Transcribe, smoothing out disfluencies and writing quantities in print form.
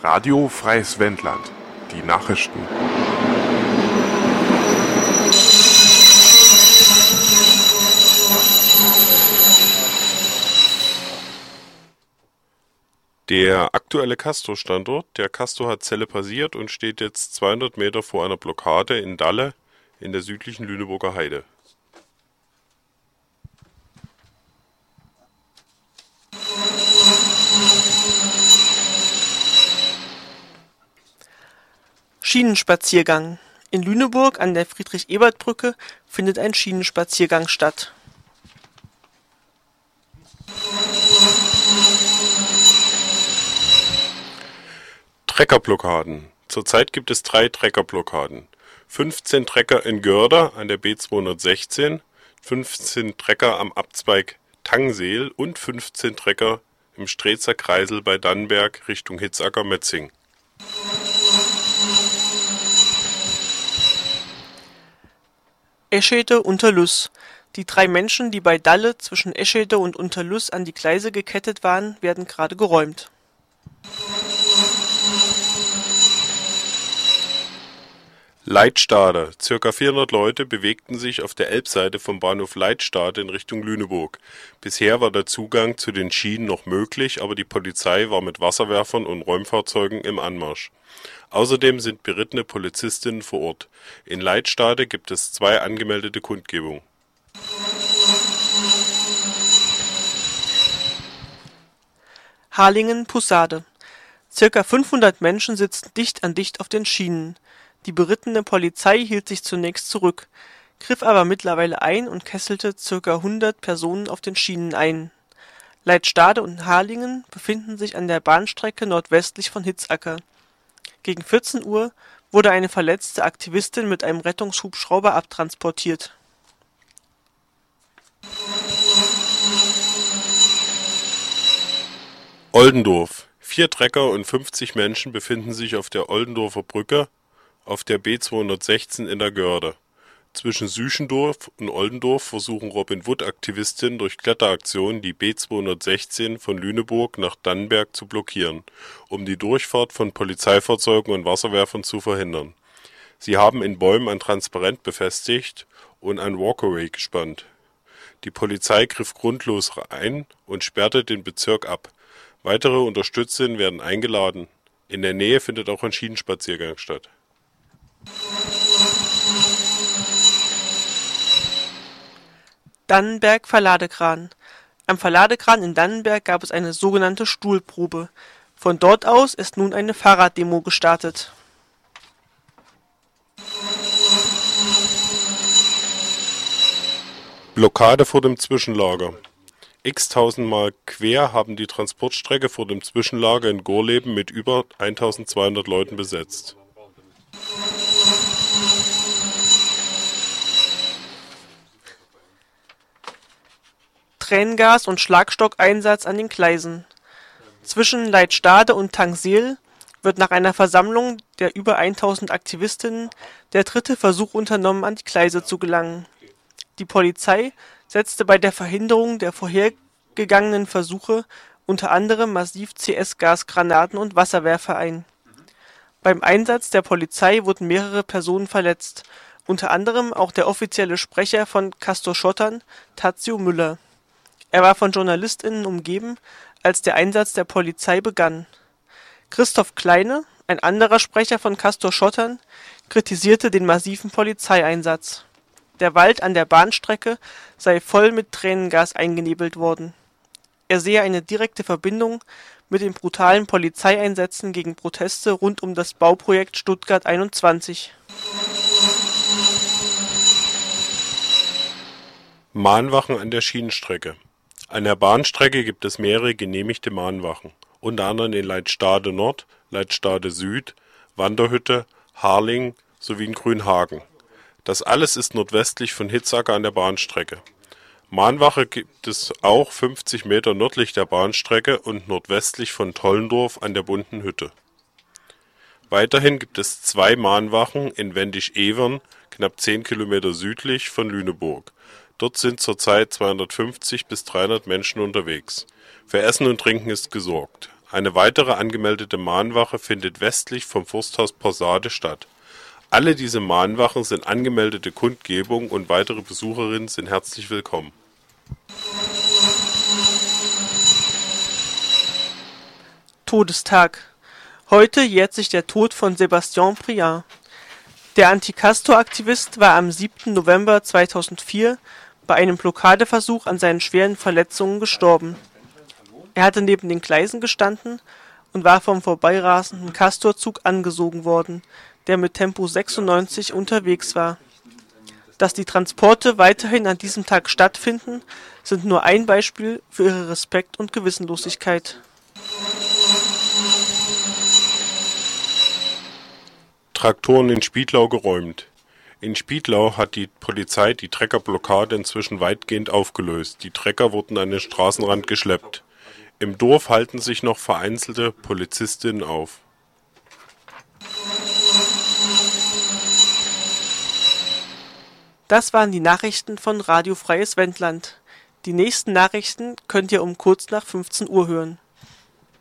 Radio Freies Wendland. Die Nachrichten. Der aktuelle Castor-Standort, der Castor hat Celle passiert und steht jetzt 200 Meter vor einer Blockade in Dalle in der südlichen Lüneburger Heide. Schienenspaziergang. In Lüneburg an der Friedrich-Ebert-Brücke findet ein Schienenspaziergang statt. Treckerblockaden. Zurzeit gibt es 3 Treckerblockaden. 15 Trecker in Görda an der B216, 15 Trecker am Abzweig Tangseel und 15 Trecker im Streetzer Kreisel bei Dannenberg Richtung Hitzacker-Metzing. Eschede-Unterlüß. Die 3 Menschen, die bei Dalle zwischen Eschede und Unterlüß an die Gleise gekettet waren, werden gerade geräumt. Leitstade. Circa 400 Leute bewegten sich auf der Elbseite vom Bahnhof Leitstade in Richtung Lüneburg. Bisher war der Zugang zu den Schienen noch möglich, aber die Polizei war mit Wasserwerfern und Räumfahrzeugen im Anmarsch. Außerdem sind berittene Polizistinnen vor Ort. In Leitstade gibt es 2 angemeldete Kundgebungen. Harlingen-Poussade. Circa 500 Menschen sitzen dicht an dicht auf den Schienen. Die berittene Polizei hielt sich zunächst zurück, griff aber mittlerweile ein und kesselte circa 100 Personen auf den Schienen ein. Leitstade und Harlingen befinden sich an der Bahnstrecke nordwestlich von Hitzacker. Gegen 14 Uhr wurde eine verletzte Aktivistin mit einem Rettungshubschrauber abtransportiert. Oldendorf. 4 Trecker und 50 Menschen befinden sich auf der Oldendorfer Brücke auf der B216 in der Görde. Zwischen Süchendorf und Oldendorf versuchen Robin-Hood-Aktivistinnen durch Kletteraktionen die B216 von Lüneburg nach Dannenberg zu blockieren, um die Durchfahrt von Polizeifahrzeugen und Wasserwerfern zu verhindern. Sie haben in Bäumen ein Transparent befestigt und ein Walkaway gespannt. Die Polizei griff grundlos ein und sperrte den Bezirk ab. Weitere Unterstützerinnen werden eingeladen. In der Nähe findet auch ein Schienenspaziergang statt. Dannenberg-Verladekran. Am Verladekran in Dannenberg gab es eine sogenannte Stuhlprobe. Von dort aus ist nun eine Fahrraddemo gestartet. Blockade vor dem Zwischenlager. X-tausendmal quer haben die Transportstrecke vor dem Zwischenlager in Gorleben mit über 1200 Leuten besetzt. Tränengas- und Schlagstockeinsatz an den Gleisen. Zwischen Leitstade und Tangseel wird nach einer Versammlung der über 1000 Aktivistinnen der 3. Versuch unternommen, an die Gleise zu gelangen. Die Polizei setzte bei der Verhinderung der vorhergegangenen Versuche unter anderem massiv CS-Gasgranaten und Wasserwerfer ein. Beim Einsatz der Polizei wurden mehrere Personen verletzt, unter anderem auch der offizielle Sprecher von Castor-Schottern, Tadzio Müller. Er war von JournalistInnen umgeben, als der Einsatz der Polizei begann. Christoph Kleine, ein anderer Sprecher von Castor-Schottern, kritisierte den massiven Polizeieinsatz. Der Wald an der Bahnstrecke sei voll mit Tränengas eingenebelt worden. Er sehe eine direkte Verbindung mit den brutalen Polizeieinsätzen gegen Proteste rund um das Bauprojekt Stuttgart 21. Mahnwachen an der Schienenstrecke. An der Bahnstrecke gibt es mehrere genehmigte Mahnwachen, unter anderem in Leitstade Nord, Leitstade Süd, Wanderhütte, Harlingen sowie in Grünhagen. Das alles ist nordwestlich von Hitzacker an der Bahnstrecke. Mahnwache gibt es auch 50 Meter nördlich der Bahnstrecke und nordwestlich von Tollendorf an der Bunten Hütte. Weiterhin gibt es 2 Mahnwachen in Wendisch-Evern, knapp 10 Kilometer südlich von Lüneburg. Dort sind zurzeit 250 bis 300 Menschen unterwegs. Für Essen und Trinken ist gesorgt. Eine weitere angemeldete Mahnwache findet westlich vom Forsthaus Porsade statt. Alle diese Mahnwachen sind angemeldete Kundgebungen und weitere Besucherinnen sind herzlich willkommen. Todestag. Heute jährt sich der Tod von Sébastien Briand. Der Anti-Castor-Aktivist war am 7. November 2004 bei einem Blockadeversuch an seinen schweren Verletzungen gestorben. Er hatte neben den Gleisen gestanden und war vom vorbeirasenden Castor-Zug angesogen worden, der mit Tempo 96 unterwegs war. Dass die Transporte weiterhin an diesem Tag stattfinden, sind nur ein Beispiel für ihre Respekt- und Gewissenlosigkeit. Traktoren in Spiedlau geräumt. In Spiedlau hat die Polizei die Treckerblockade inzwischen weitgehend aufgelöst. Die Trecker wurden an den Straßenrand geschleppt. Im Dorf halten sich noch vereinzelte Polizistinnen auf. Das waren die Nachrichten von Radio Freies Wendland. Die nächsten Nachrichten könnt ihr um kurz nach 15 Uhr hören.